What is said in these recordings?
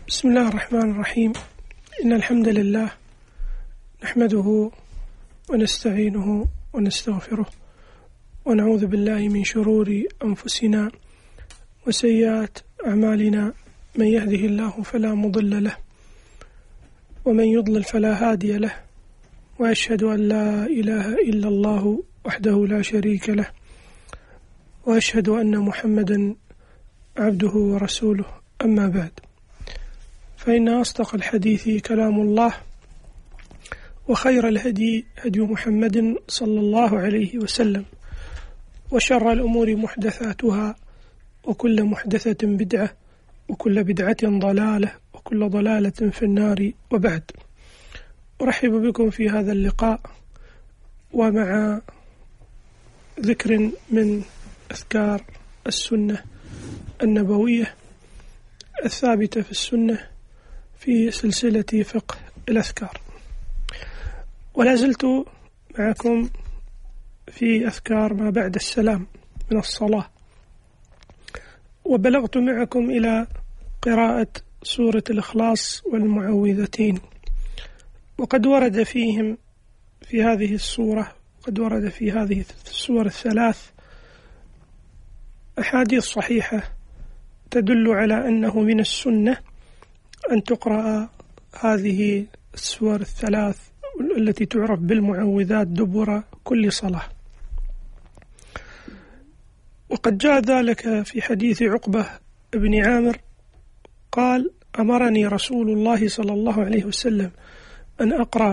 بسم الله الرحمن الرحيم. إن الحمد لله نحمده ونستعينه ونستغفره ونعوذ بالله من شرور أنفسنا وسيئات أعمالنا، من يهده الله فلا مضل له ومن يضلل فلا هادي له، وأشهد أن لا إله إلا الله وحده لا شريك له، وأشهد أن محمدا عبده ورسوله. أما بعد، فإن أصدق الحديث كلام الله، وخير الهدي هدي محمد صلى الله عليه وسلم، وشر الأمور محدثاتها، وكل محدثة بدعة، وكل بدعة ضلالة، وكل ضلالة في النار. وبعد، أرحب بكم في هذا اللقاء ومع ذكر من أذكار السنة النبوية الثابتة في السنة في سلسلة فقه الأذكار. ولا زلت معكم في أذكار ما بعد السلام من الصلاة، وبلغت معكم إلى قراءة سورة الإخلاص والمعوذتين، وقد ورد فيهم في هذه السورة، قد ورد في هذه السور الثلاث أحاديث صحيحة تدل على أنه من السنة أن تقرأ هذه السور الثلاث التي تعرف بالمعوذات دبر كل صلاة. وقد جاء ذلك في حديث عقبة بن عامر قال: أمرني رسول الله صلى الله عليه وسلم أن أقرأ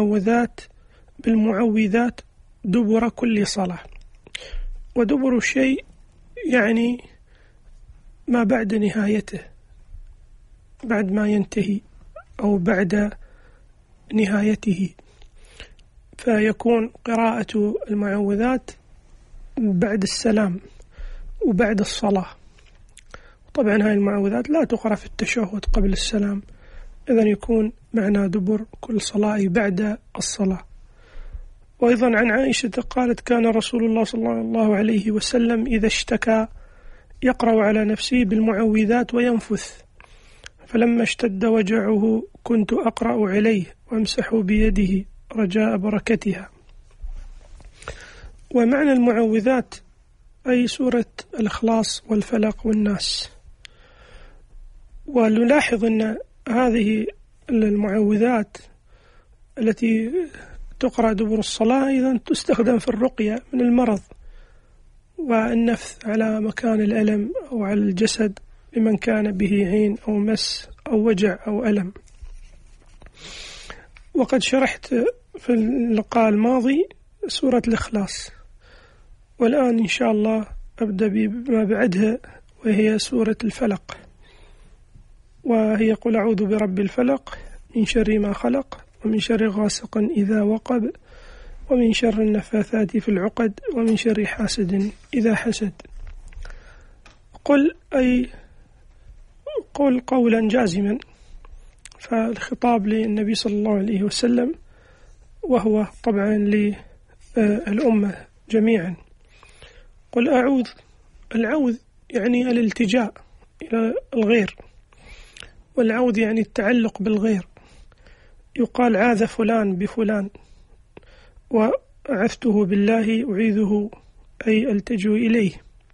بالمعوذات دبر كل صلاة. ودبر الشيء يعني ما بعد نهايته، بعد ما ينتهي أو بعد نهايته، فيكون قراءة المعوذات بعد السلام وبعد الصلاة. طبعا هاي المعوذات لا تقرأ في التشهد قبل السلام، إذن يكون معنى دبر كل صلاة بعد الصلاة. وأيضا عن عائشة قالت: كان رسول الله صلى الله عليه وسلم إذا اشتكى يقرأ على نفسه بالمعوذات وينفث، فلما اشتد وجعه كنت أقرأ عليه وامسح بيده رجاء بركتها. ومعنى المعوذات أي سورة الإخلاص والفلق والناس. ونلاحظ أن هذه المعوذات التي تقرأ دبر الصلاة إذن تستخدم في الرقية من المرض والنفث على مكان الألم أو على الجسد لمن كان به عين أو مس أو وجع أو ألم. وقد شرحت في اللقاء الماضي سورة الإخلاص، والآن إن شاء الله أبدأ بما بعدها، وهي سورة الفلق، وهي: قل أعوذ برب الفلق من شر ما خلق، ومن شر غاسق إذا وقب، ومن شر النفاثات في العقد، ومن شر حاسد إذا حسد. قل أي قل قولا جازما، فالخطاب للنبي صلى الله عليه وسلم، وهو طبعا للأمة جميعا. قل أعوذ، العوذ يعني الالتجاء إلى الغير، والعوذ يعني التعلق بالغير. يقال: عاذ فلان بفلان، وأعذته بالله أعيذه، أي ألتجئ إليه.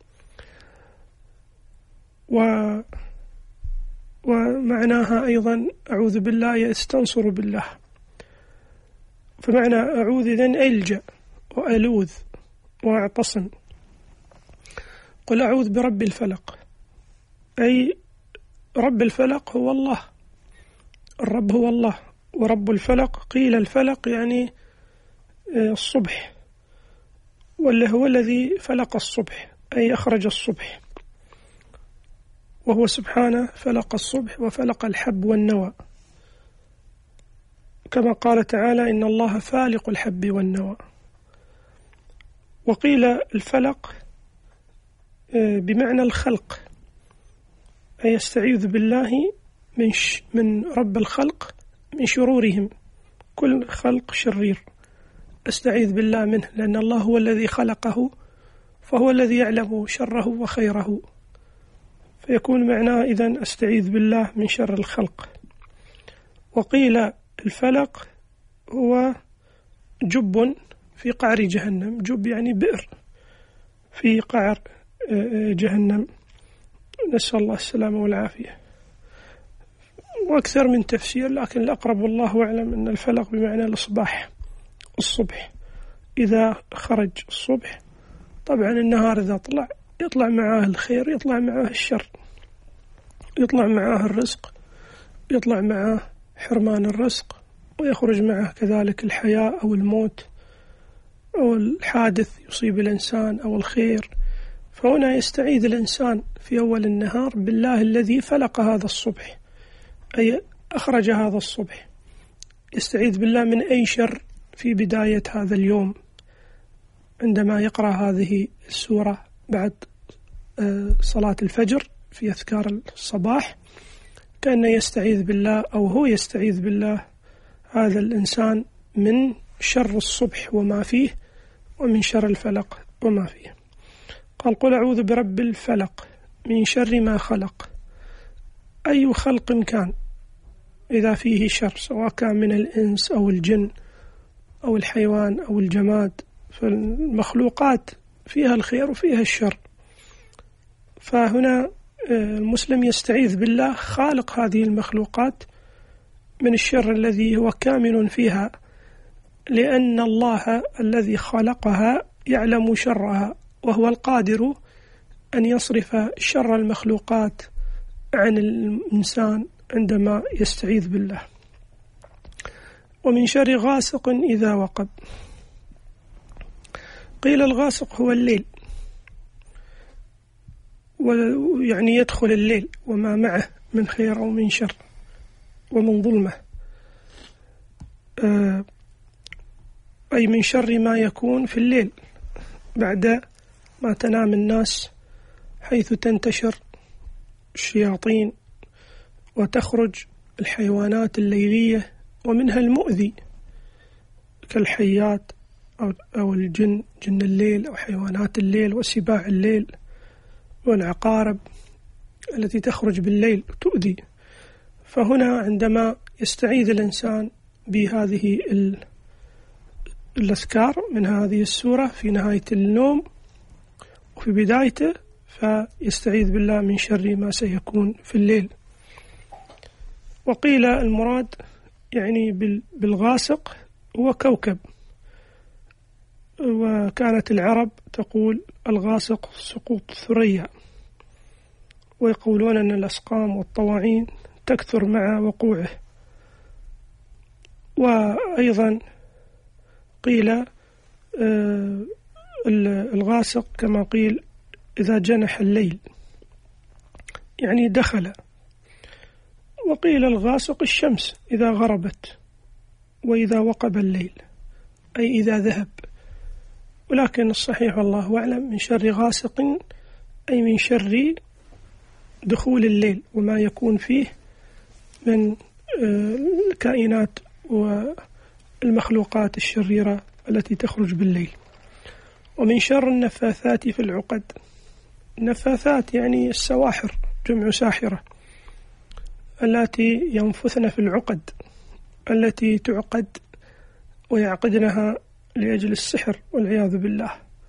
ومعناها أيضا أعوذ بالله أستنصر بالله، فمعنى أعوذ إذن ألجأ وألوذ وأعتصم. قل أعوذ برب الفلق، أي رب الفلق هو الله، الرب هو الله، ورب الفلق قيل الفلق يعني الصبح، واللي هو الذي فلق الصبح أي أخرج الصبح، وهو سبحانه فلق الصبح وفلق الحب والنوى، كما قال تعالى: إن الله فالق الحب والنوى. وقيل الفلق بمعنى الخلق، أي يستعيذ بالله من رب الخلق من شرورهم، كل خلق شرير أستعيذ بالله منه، لأن الله هو الذي خلقه، فهو الذي يعلم شره وخيره، فيكون معناه إذن أستعيذ بالله من شر الخلق. وقيل الفلق هو جب في قعر جهنم، جب يعني بئر في قعر جهنم، نسأل الله السلامة والعافية. وأكثر من تفسير، لكن الأقرب والله أعلم أن الفلق بمعنى الإصباح، الصبح. إذا خرج الصبح، طبعا النهار إذا يطلع معاه الخير، يطلع معاه الشر، يطلع معاه الرزق، يطلع معاه حرمان الرزق، ويخرج معه كذلك الحياة أو الموت أو الحادث يصيب الإنسان أو الخير. فهنا يستعيذ الإنسان في أول النهار بالله الذي فلق هذا الصبح، أي أخرج هذا الصبح، يستعيذ بالله من أي شر في بداية هذا اليوم. عندما يقرأ هذه السورة بعد صلاة الفجر في أذكار الصباح، كأنه يستعيذ بالله، أو هو يستعيذ بالله هذا الإنسان من شر الصبح وما فيه، ومن شر الفلق وما فيه. قال: قل أعوذ برب الفلق من شر ما خلق. أي خلق كان إذا فيه شر، سواء كان من الإنس أو الجن أو الحيوان أو الجماد، فالمخلوقات فيها الخير وفيها الشر. فهنا المسلم يستعيذ بالله خالق هذه المخلوقات من الشر الذي هو كامن فيها، لأن الله الذي خلقها يعلم شرها، وهو القادر أن يصرف شر المخلوقات عن الإنسان عندما يستعيذ بالله. ومن شر غاسق إذا وقب. قيل الغاسق هو الليل، ويعني يدخل الليل وما معه من خير أو من شر ومن ظلمة، أي من شر ما يكون في الليل بعد ما تنام الناس، حيث تنتشر الشياطين وتخرج الحيوانات الليلية، ومنها المؤذي كالحيات أو الجن، جن الليل أو حيوانات الليل وسباع الليل والعقارب التي تخرج بالليل تؤذي. فهنا عندما يستعيذ الإنسان بهذه الأذكار من هذه السورة في نهاية النوم وفي بدايته، فيستعيذ بالله من شر ما سيكون في الليل. وقيل المراد يعني بالغاسق هو كوكب، وكانت العرب تقول الغاسق سقوط الثريا، ويقولون أن الأسقام والطواعين تكثر مع وقوعه. وأيضا قيل الغاسق كما قيل إذا جنح الليل، يعني دخل. وقيل الغاسق الشمس إذا غربت، وإذا وقب الليل أي إذا ذهب. ولكن الصحيح والله أعلم من شر غاسق أي من شر دخول الليل وما يكون فيه من الكائنات والمخلوقات الشريرة التي تخرج بالليل. ومن شر النفاثات في العقد. النفاثات يعني السواحر، جمع ساحرة، التي ينفثن في العقد التي تعقد ويعقدنها لأجل السحر والعياذ بالله.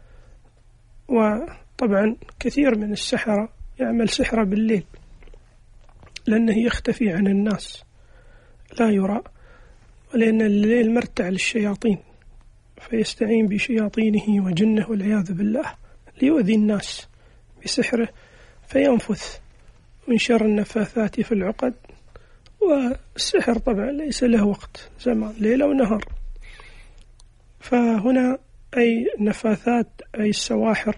وطبعا كثير من السحرة يعمل سحرة بالليل، لأنه يختفي عن الناس لا يرى، ولأن الليل مرتع للشياطين، فيستعين بشياطينه وجنه والعياذ بالله ليؤذي الناس بسحره فينفث. من شر النفاثات في العقد. والسحر طبعا ليس له وقت، زمان ليل أو نهار. فهنا أي نفاثات أي السواحر.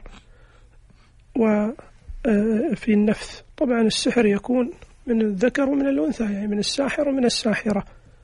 وفي النفث طبعا السحر يكون من الذكر ومن الأنثى، يعني من الساحر ومن الساحرة.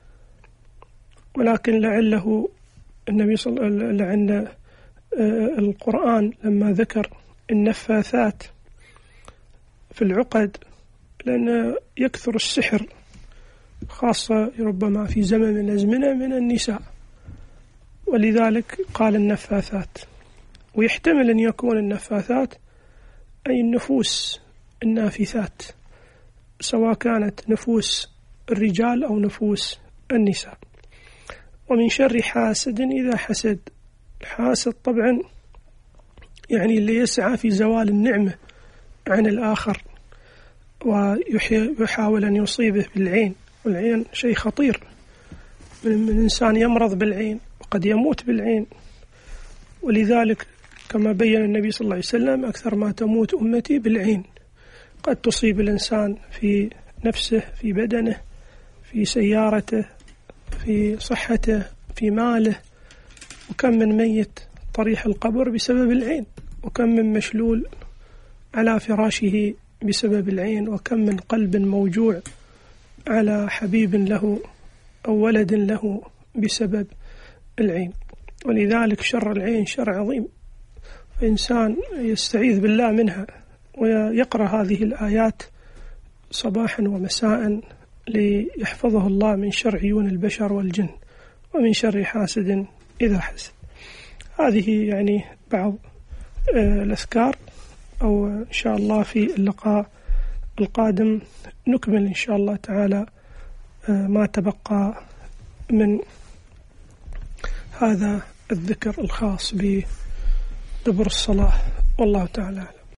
ولكن لعله النبي لعل القرآن لما ذكر النفاثات في العقد لأن يكثر السحر، خاصة ربما في زمن من الأزمنة من النساء، ولذلك قال النفاثات. ويحتمل أن يكون النفاثات أي النفوس النافثات، سواء كانت نفوس الرجال أو نفوس النساء. ومن شر حاسد إذا حسد. الحاسد طبعا يعني اللي يسعى في زوال النعمة عن الآخر ويحاول أن يصيبه بالعين، والعين شيء خطير، من إنسان يمرض بالعين وقد يموت بالعين. ولذلك كما بين النبي صلى الله عليه وسلم أكثر ما تموت أمتي بالعين. قد تصيب الإنسان في نفسه، في بدنه، في سيارته، في صحته، في ماله. وكم من ميت طريح القبر بسبب العين، وكم من مشلول على فراشه بسبب العين، وكم من قلب موجوع على حبيب له أو ولد له بسبب العين. ولذلك شر العين شر عظيم، فإنسان يستعيذ بالله منها ويقرأ هذه الآيات صباحا ومساء ليحفظه الله من شر عيون البشر والجن ومن شر حاسد إذا حسد. هذه يعني بعض الأذكار، أو إن شاء الله في اللقاء القادم نكمل إن شاء الله تعالى ما تبقى من هذا الذكر الخاص بدبر الصلاة، والله تعالى أعلم.